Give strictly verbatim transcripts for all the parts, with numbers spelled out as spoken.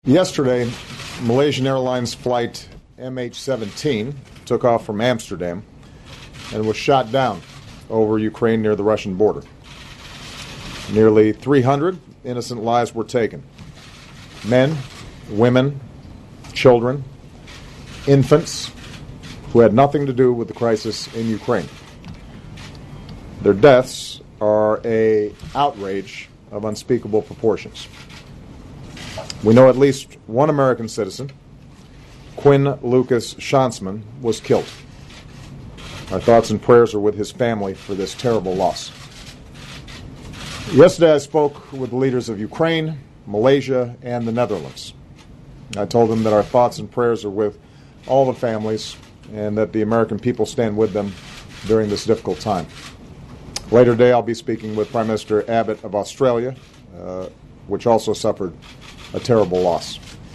Yesterday, Malaysian Airlines flight M H seventeen took off from Amsterdam and was shot down over Ukraine near the Russian border. Nearly three hundred innocent lives were taken. Men, women, children, infants who had nothing to do with the crisis in Ukraine. Their deaths are an outrage of unspeakable proportions. We know at least one American citizen, Quinn Lucas Schansman, was killed. Our thoughts and prayers are with his family for this terrible loss. Yesterday I spoke with the leaders of Ukraine, Malaysia, and the Netherlands. I told them that our thoughts and prayers are with all the families and that the American people stand with them during this difficult time. Later today I'll be speaking with Prime Minister Abbott of Australia, uh, which also suffered a terrible loss.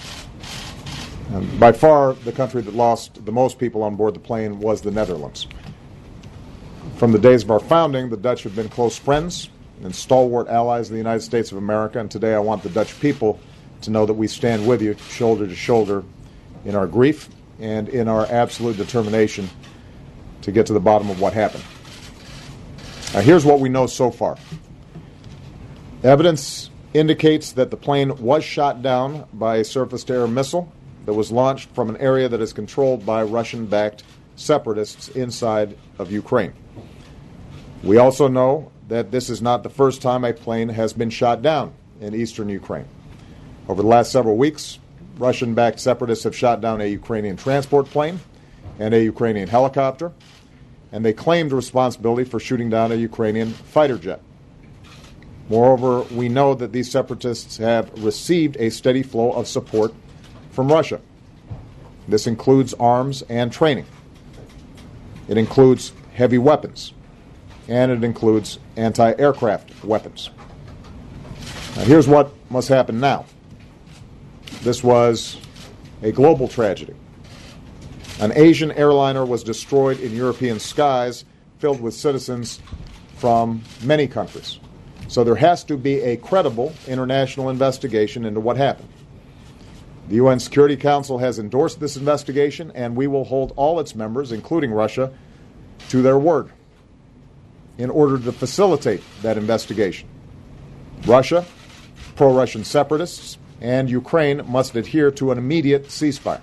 And by far, the country that lost the most people on board the plane was the Netherlands. From the days of our founding, the Dutch have been close friends and stalwart allies of the United States of America, and today I want the Dutch people to know that we stand with you shoulder to shoulder in our grief and in our absolute determination to get to the bottom of what happened. Now, here's what we know so far. Evidence indicates that the plane was shot down by a surface-to-air missile that was launched from an area that is controlled by Russian-backed separatists inside of Ukraine. We also know that this is not the first time a plane has been shot down in eastern Ukraine. Over the last several weeks, Russian-backed separatists have shot down a Ukrainian transport plane and a Ukrainian helicopter, and they claimed responsibility for shooting down a Ukrainian fighter jet. Moreover, we know that these separatists have received a steady flow of support from Russia. This includes arms and training. It includes heavy weapons, and it includes anti-aircraft weapons. Now, here's what must happen now. This was a global tragedy. An Asian airliner was destroyed in European skies filled with citizens from many countries. So there has to be a credible international investigation into what happened. The U N Security Council has endorsed this investigation, and we will hold all its members, including Russia, to their word in order to facilitate that investigation. Russia, pro-Russian separatists, and Ukraine must adhere to an immediate ceasefire.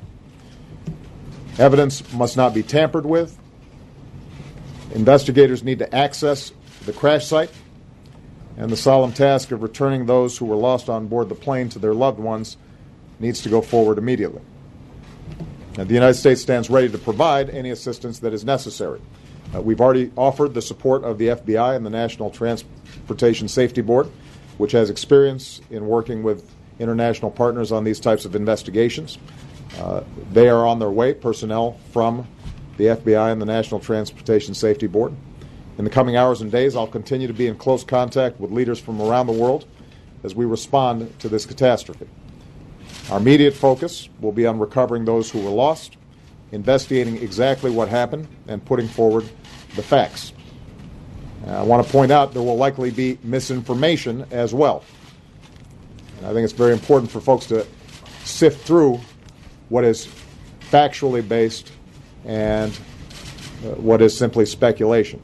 Evidence must not be tampered with. Investigators need to access the crash site, and the solemn task of returning those who were lost on board the plane to their loved ones needs to go forward immediately. And the United States stands ready to provide any assistance that is necessary. Uh, we've already offered the support of the F B I and the National Transportation Safety Board, which has experience in working with international partners on these types of investigations. Uh, they are on their way, personnel from the F B I and the National Transportation Safety Board. In the coming hours and days, I'll continue to be in close contact with leaders from around the world as we respond to this catastrophe. Our immediate focus will be on recovering those who were lost, investigating exactly what happened, and putting forward the facts. Uh, I want to point out there will likely be misinformation as well. And I think it's very important for folks to sift through what is factually based and uh, what is simply speculation.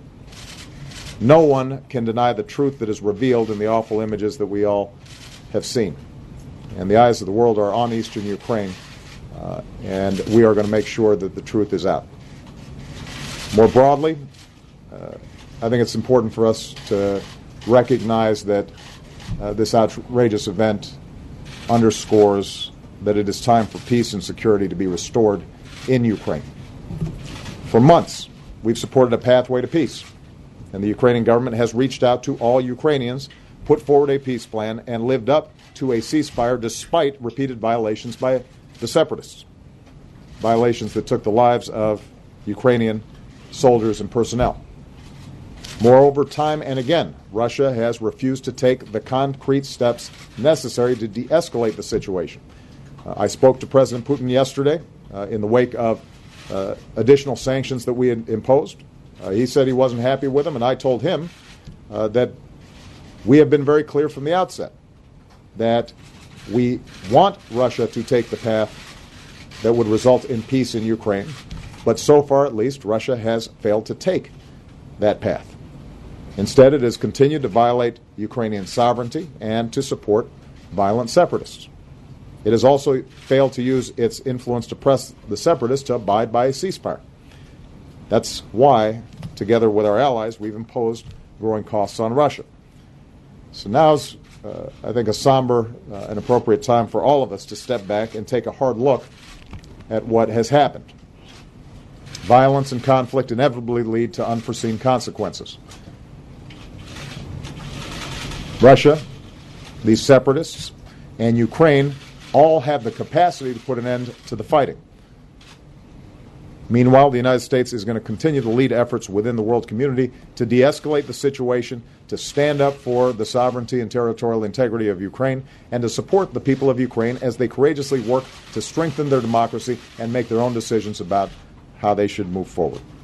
No one can deny the truth that is revealed in the awful images that we all have seen. And the eyes of the world are on eastern Ukraine, uh, and we are going to make sure that the truth is out. More broadly, uh, I think it's important for us to recognize that uh, this outrageous event underscores that it is time for peace and security to be restored in Ukraine. For months, we've supported a pathway to peace. And the Ukrainian government has reached out to all Ukrainians, put forward a peace plan, and lived up to a ceasefire despite repeated violations by the separatists, violations that took the lives of Ukrainian soldiers and personnel. Moreover, time and again, Russia has refused to take the concrete steps necessary to de-escalate the situation. Uh, I spoke to President Putin yesterday uh, in the wake of uh, additional sanctions that we had imposed. Uh, he said he wasn't happy with them, and I told him uh, that we have been very clear from the outset that We want Russia to take the path that would result in peace in Ukraine, but so far at least, Russia has failed to take that path. Instead, it has continued to violate Ukrainian sovereignty and to support violent separatists. It has also failed to use its influence to press the separatists to abide by a ceasefire. That's why, together with our allies, we've imposed growing costs on Russia. So now's, uh, I think, a somber uh, and appropriate time for all of us to step back and take a hard look at what has happened. Violence and conflict inevitably lead to unforeseen consequences. Russia, these separatists, and Ukraine all have the capacity to put an end to the fighting. Meanwhile, the United States is going to continue to lead efforts within the world community to de-escalate the situation, to stand up for the sovereignty and territorial integrity of Ukraine, and to support the people of Ukraine as they courageously work to strengthen their democracy and make their own decisions about how they should move forward.